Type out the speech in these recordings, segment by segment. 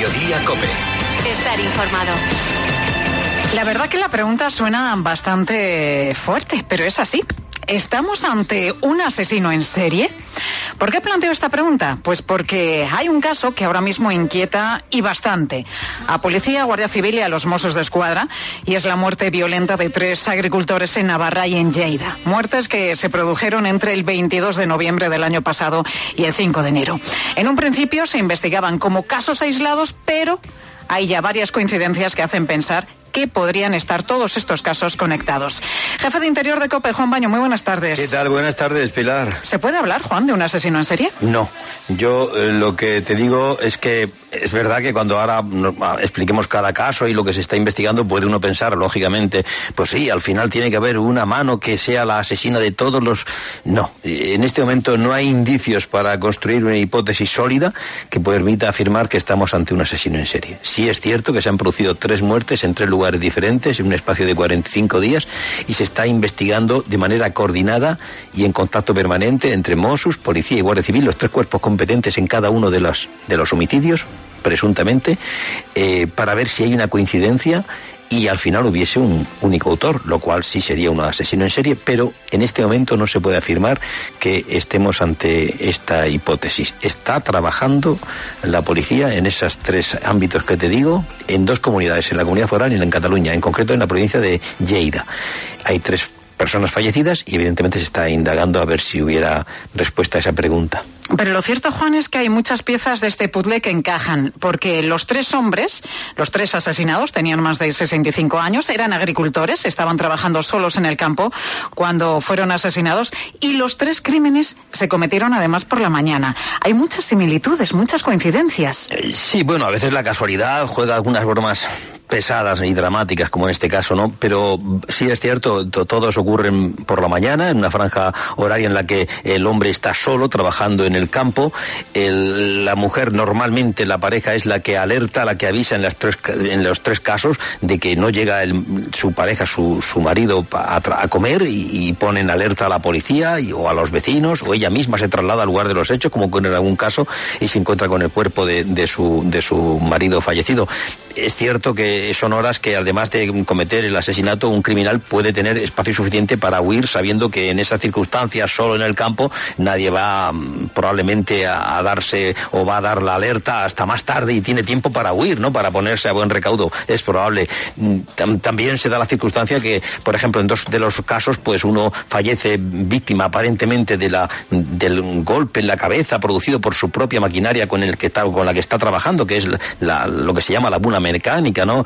Mediodía COPE. Estar informado. La verdad que la pregunta suena bastante fuerte, pero es así. ¿Estamos ante un asesino en serie? ¿Por qué planteo esta pregunta? Pues porque hay un caso que ahora mismo inquieta y bastante a Policía, Guardia Civil y a los Mossos d'Esquadra, y es la muerte violenta de 3 agricultores en Navarra y en Lleida. Muertes que se produjeron entre el 22 de noviembre del año pasado y el 5 de enero. En un principio se investigaban como casos aislados, pero hay ya varias coincidencias que hacen pensar que podrían estar todos estos casos conectados. Jefe de Interior de COPE, Juan Baño, muy buenas tardes. ¿Qué tal? Buenas tardes, Pilar. ¿Se puede hablar, Juan, de un asesino en serie? No. Yo lo que te digo es que es verdad que cuando ahora expliquemos cada caso y lo que se está investigando, puede uno pensar, lógicamente, pues sí, al final tiene que haber una mano que sea la asesina de todos los... No. En este momento no hay indicios para construir una hipótesis sólida que permita afirmar que estamos ante un asesino en serie. Sí es cierto que se han producido 3 muertes en 3 lugares diferentes en un espacio de 45 días y se está investigando de manera coordinada y en contacto permanente entre Mossos, Policía y Guardia Civil, los 3 cuerpos competentes en cada uno de los homicidios, presuntamente, para ver si hay una coincidencia y al final hubiese un único autor, lo cual sí sería un asesino en serie, pero en este momento no se puede afirmar que estemos ante esta hipótesis. Está trabajando la policía en esos 3 ámbitos que te digo, en 2 comunidades, en la Comunidad Foral y en Cataluña, en concreto en la provincia de Lleida. Hay 3 personas fallecidas y evidentemente se está indagando a ver si hubiera respuesta a esa pregunta. Pero lo cierto, Juan, es que hay muchas piezas de este puzzle que encajan, porque los 3 hombres, los 3 asesinados, tenían más de 65 años, eran agricultores, estaban trabajando solos en el campo cuando fueron asesinados, y los 3 crímenes se cometieron además por la mañana. Hay muchas similitudes, muchas coincidencias. Sí, bueno, a veces la casualidad juega algunas bromas pesadas y dramáticas, como en este caso, ¿no? Pero sí es cierto, todos ocurren por la mañana, en una franja horaria en la que el hombre está solo, trabajando en el campo. La mujer, normalmente la pareja, es la que alerta, la que avisa en los 3 casos de que no llega su pareja, su marido, a comer, y pone en alerta a la policía o a los vecinos, o ella misma se traslada al lugar de los hechos, como en algún caso, y se encuentra con el cuerpo de su marido fallecido. Es cierto que son horas que, además de cometer el asesinato, un criminal puede tener espacio suficiente para huir, sabiendo que en esas circunstancias, solo en el campo, nadie va probablemente a darse o va a dar la alerta hasta más tarde y tiene tiempo para huir, ¿no? Para ponerse a buen recaudo. Es probable. También se da la circunstancia que, por ejemplo, en 2 de los casos, pues uno fallece víctima aparentemente del golpe en la cabeza producido por su propia maquinaria con la que está trabajando, que es lo que se llama la buna mecánica, ¿no?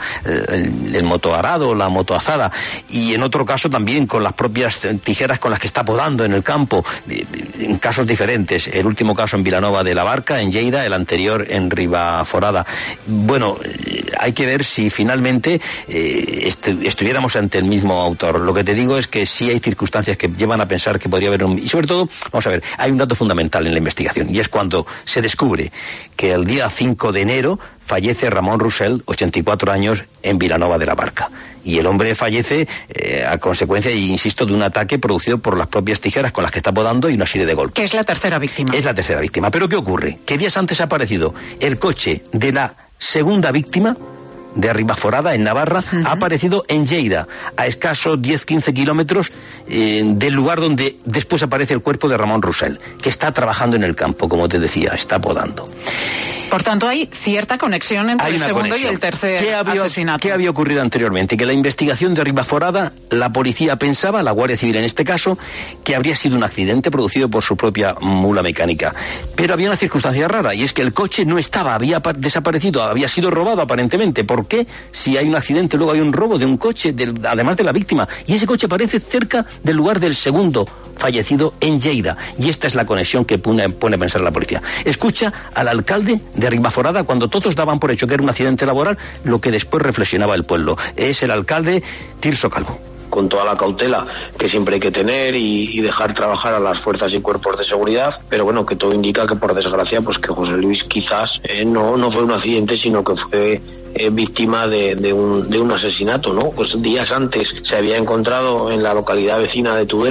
El motoarado, la motoazada, y en otro caso también con las propias tijeras con las que está podando en el campo, en casos diferentes. El último caso en Vilanova de la Barca, en Lleida, el anterior en Ribaforada. Bueno, hay que ver si finalmente estuviéramos ante el mismo autor. Lo que te digo es que sí hay circunstancias que llevan a pensar que podría haber y sobre todo, vamos a ver, hay un dato fundamental en la investigación, y es cuando se descubre que el día 5 de enero fallece Ramón Roussel, 84 años, en Vilanova de la Barca. Y el hombre fallece a consecuencia, insisto, de un ataque producido por las propias tijeras con las que está podando y una serie de golpes. Que es la tercera víctima. Es la tercera víctima. Pero ¿qué ocurre? Que días antes ha aparecido el coche de la segunda víctima, de Ribaforada, en Navarra, ha aparecido en Lleida, a escasos 10-15 kilómetros del lugar donde después aparece el cuerpo de Ramón Roussel, que está trabajando en el campo, como te decía, está podando. Por tanto, hay cierta conexión entre el segundo y el tercer asesinato. ¿Qué había ocurrido anteriormente? Que la investigación de Ribaforada, la policía pensaba, la Guardia Civil en este caso, que habría sido un accidente producido por su propia mula mecánica. Pero había una circunstancia rara, y es que el coche no estaba, había desaparecido, había sido robado aparentemente. ¿Por qué? Si hay un accidente, luego hay un robo de un coche, además de la víctima, y ese coche aparece cerca del lugar del segundo fallecido en Lleida. Y esta es la conexión que pone a pensar la policía. Escucha al alcalde de Ribaforada cuando todos daban por hecho que era un accidente laboral, lo que después reflexionaba el pueblo. Es el alcalde Tirso Calvo. Con toda la cautela que siempre hay que tener y dejar trabajar a las fuerzas y cuerpos de seguridad, pero bueno, que todo indica que, por desgracia, pues que José Luis quizás no fue un accidente, sino que fue víctima de un asesinato, ¿no? Pues días antes se había encontrado en la localidad vecina de Tudela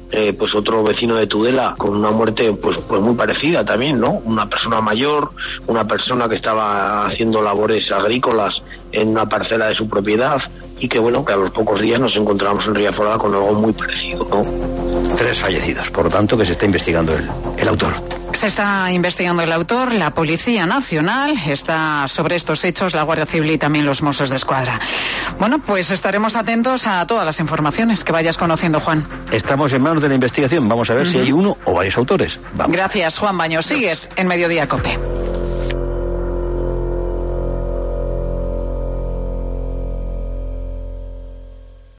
pues otro vecino de Tudela con una muerte pues muy parecida también, ¿no? Una persona mayor, una persona que estaba haciendo labores agrícolas en una parcela de su propiedad y que bueno, que a los pocos días nos encontramos en Riaforada con algo muy parecido, ¿no? 3 fallecidos, por lo tanto que se está investigando el autor. Se está investigando el autor, la Policía Nacional, está sobre estos hechos la Guardia Civil y también los Mossos de Escuadra. Bueno, pues estaremos atentos a todas las informaciones que vayas conociendo, Juan. Estamos en manos de la investigación, vamos a ver si hay uno o varios autores. Vamos. Gracias, Juan Baños. Sigues en Mediodía COPE.